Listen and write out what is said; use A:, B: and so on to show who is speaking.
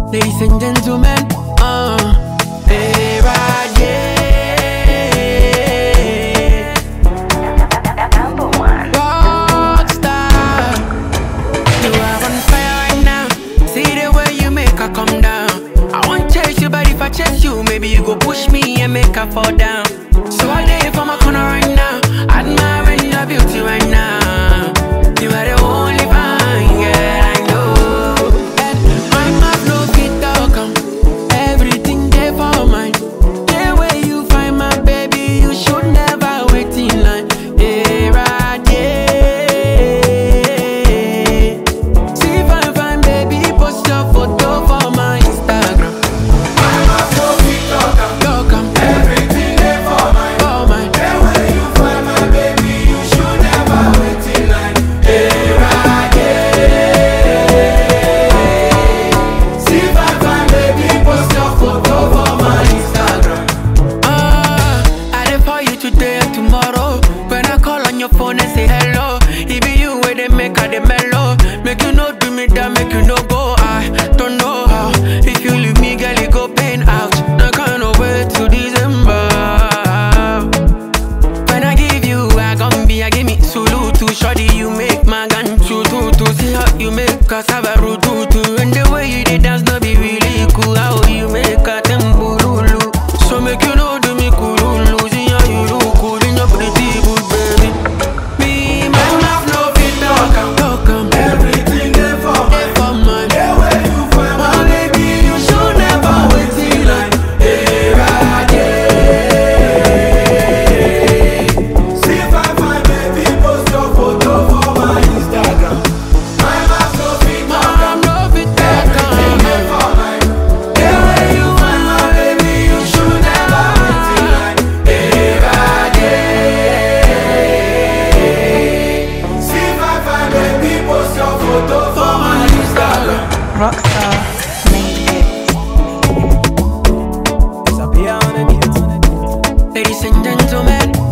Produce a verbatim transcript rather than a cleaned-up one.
A: Ladies and gentlemen, uh, hey, right, yeah.
B: Number one.
A: Rockstar, you are on fire right now. See the way you make her come down. I won't chase you, but if I chase you, maybe you go push me and make her fall down. So I dare for my corner right now, admiring your beauty right now. You are the only fine girl I know. And my mouth no fit talk, um, everything there for mine. The way you find my baby, you should never wait in line. Yeah, right, yeah. See fine, fine baby, post your photo for my Instagram.
C: My mouth no fit talk, um,
A: Talk, um,
C: everything there for mine.
A: for mine.
C: The way you find my baby, you should never wait in line. Hey, right, yeah. See fine, fine baby, post your photo for my Instagram.
A: Ah, I dey for you today and tomorrow. When I call on your phone and say hello, it be you where they make her the mellow. Make you no do me that, make you no go. I don't know how. If you leave me, girl, it go pain out. I can't wait till December. When I give you, I gon' be, I give me sulu to shorty. You make my gun true to to see how you make cassava root to and the way you did dance no be really cool. How you make a temburulu. So make you know do me kululu. See how you look cool in your pretty good baby. Me, my mouth no fit talk, um, talk, um,
C: Everything there for
A: dey
C: mine.
A: for mine.
C: The way you find my baby, you should never wait in line. Hey, right, yeah. See fine, fine baby, post your photo for my Instagram. My mouth no fit
A: My
C: talk, um,
A: mouth no fit talk,
C: everything
A: um,
C: there for mine. The way you find my baby, you should never wait in line. Hey, right, yeah. See fine, fine baby, post your photo for my Instagram.
B: Rockstar made it.
A: Ladies and gentlemen,